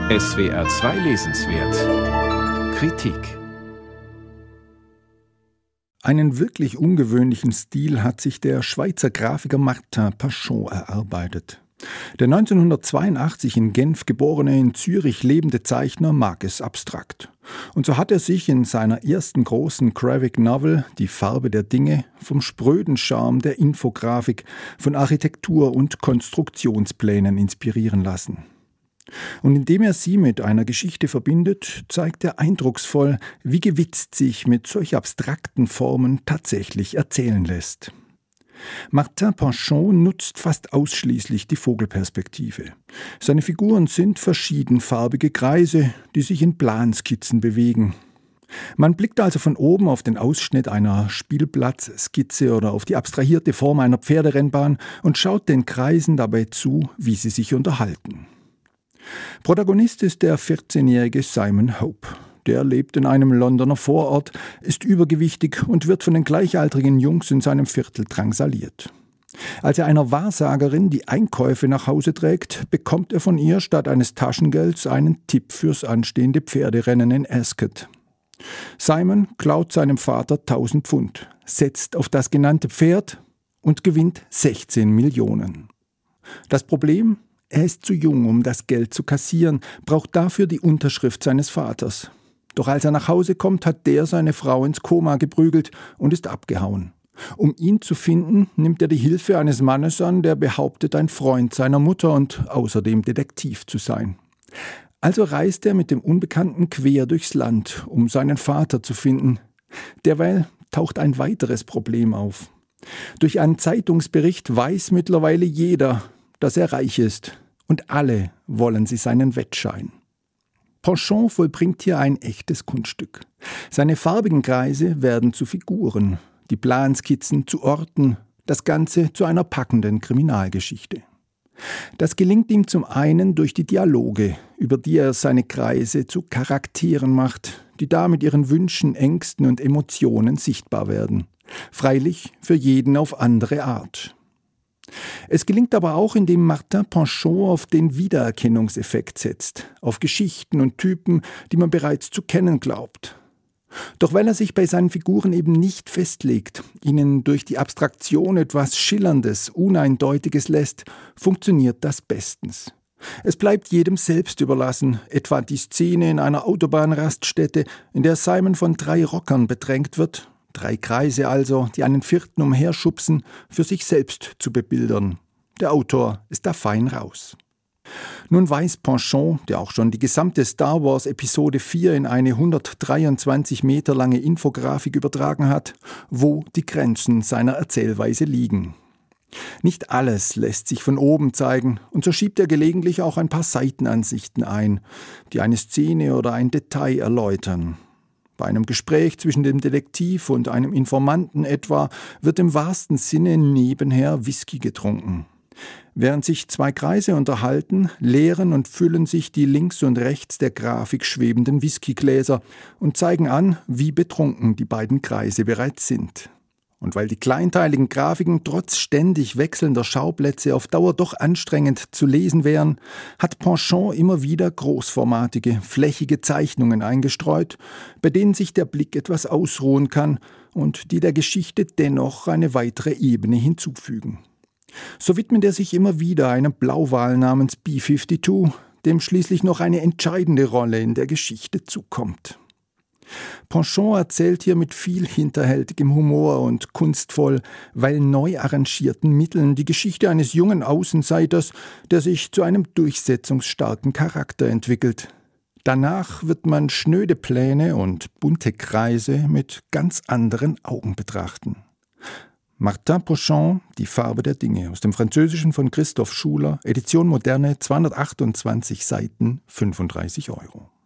SWR 2 Lesenswert Kritik. Einen wirklich ungewöhnlichen Stil hat sich der Schweizer Grafiker Martin Pachon erarbeitet. Der 1982 in Genf geborene, in Zürich lebende Zeichner mag es abstrakt. Und so hat er sich in seiner ersten großen Graphic Novel Die Farbe der Dinge vom spröden Charme der Infografik, von Architektur und Konstruktionsplänen inspirieren lassen. Und indem er sie mit einer Geschichte verbindet, zeigt er eindrucksvoll, wie gewitzt sich mit solch abstrakten Formen tatsächlich erzählen lässt. Martin Pachon nutzt fast ausschließlich die Vogelperspektive. Seine Figuren sind verschiedenfarbige Kreise, die sich in Planskizzen bewegen. Man blickt also von oben auf den Ausschnitt einer Spielplatzskizze oder auf die abstrahierte Form einer Pferderennbahn und schaut den Kreisen dabei zu, wie sie sich unterhalten. Protagonist ist der 14-jährige Simon Hope. Der lebt in einem Londoner Vorort, ist übergewichtig und wird von den gleichaltrigen Jungs in seinem Viertel drangsaliert. Als er einer Wahrsagerin die Einkäufe nach Hause trägt, bekommt er von ihr statt eines Taschengelds einen Tipp fürs anstehende Pferderennen in Ascot. Simon klaut seinem Vater 1000 Pfund, setzt auf das genannte Pferd und gewinnt 16 Millionen. Das Problem? Er ist zu jung, um das Geld zu kassieren, braucht dafür die Unterschrift seines Vaters. Doch als er nach Hause kommt, hat der seine Frau ins Koma geprügelt und ist abgehauen. Um ihn zu finden, nimmt er die Hilfe eines Mannes an, der behauptet, ein Freund seiner Mutter und außerdem Detektiv zu sein. Also reist er mit dem Unbekannten quer durchs Land, um seinen Vater zu finden. Derweil taucht ein weiteres Problem auf. Durch einen Zeitungsbericht weiß mittlerweile jeder, dass er reich ist, und alle wollen sie seinen Wettschein. Pachon vollbringt hier ein echtes Kunststück. Seine farbigen Kreise werden zu Figuren, die Planskizzen zu Orten, das Ganze zu einer packenden Kriminalgeschichte. Das gelingt ihm zum einen durch die Dialoge, über die er seine Kreise zu Charakteren macht, die da mit ihren Wünschen, Ängsten und Emotionen sichtbar werden. Freilich für jeden auf andere Art. Es gelingt aber auch, indem Martin Pachon auf den Wiedererkennungseffekt setzt, auf Geschichten und Typen, die man bereits zu kennen glaubt. Doch weil er sich bei seinen Figuren eben nicht festlegt, ihnen durch die Abstraktion etwas Schillerndes, Uneindeutiges lässt, funktioniert das bestens. Es bleibt jedem selbst überlassen, etwa die Szene in einer Autobahnraststätte, in der Simon von 3 Rockern bedrängt wird, 3 Kreise also, die einen vierten umherschubsen, für sich selbst zu bebildern. Der Autor ist da fein raus. Nun weiß Pachon, der auch schon die gesamte Star Wars Episode 4 in eine 123 Meter lange Infografik übertragen hat, wo die Grenzen seiner Erzählweise liegen. Nicht alles lässt sich von oben zeigen, und so schiebt er gelegentlich auch ein paar Seitenansichten ein, die eine Szene oder ein Detail erläutern. Bei einem Gespräch zwischen dem Detektiv und einem Informanten etwa wird im wahrsten Sinne nebenher Whisky getrunken. Während sich 2 Kreise unterhalten, leeren und füllen sich die links und rechts der Grafik schwebenden Whiskygläser und zeigen an, wie betrunken die beiden Kreise bereits sind. Und weil die kleinteiligen Grafiken trotz ständig wechselnder Schauplätze auf Dauer doch anstrengend zu lesen wären, hat Pachon immer wieder großformatige, flächige Zeichnungen eingestreut, bei denen sich der Blick etwas ausruhen kann und die der Geschichte dennoch eine weitere Ebene hinzufügen. So widmet er sich immer wieder einem Blauwal namens B-52, dem schließlich noch eine entscheidende Rolle in der Geschichte zukommt. Pachon erzählt hier mit viel hinterhältigem Humor und kunstvoll, weil neu arrangierten Mitteln die Geschichte eines jungen Außenseiters, der sich zu einem durchsetzungsstarken Charakter entwickelt. Danach wird man schnöde Pläne und bunte Kreise mit ganz anderen Augen betrachten. Martin Pachon, Die Farbe der Dinge, aus dem Französischen von Christoph Schuler, Edition Moderne, 228 Seiten, 35 €.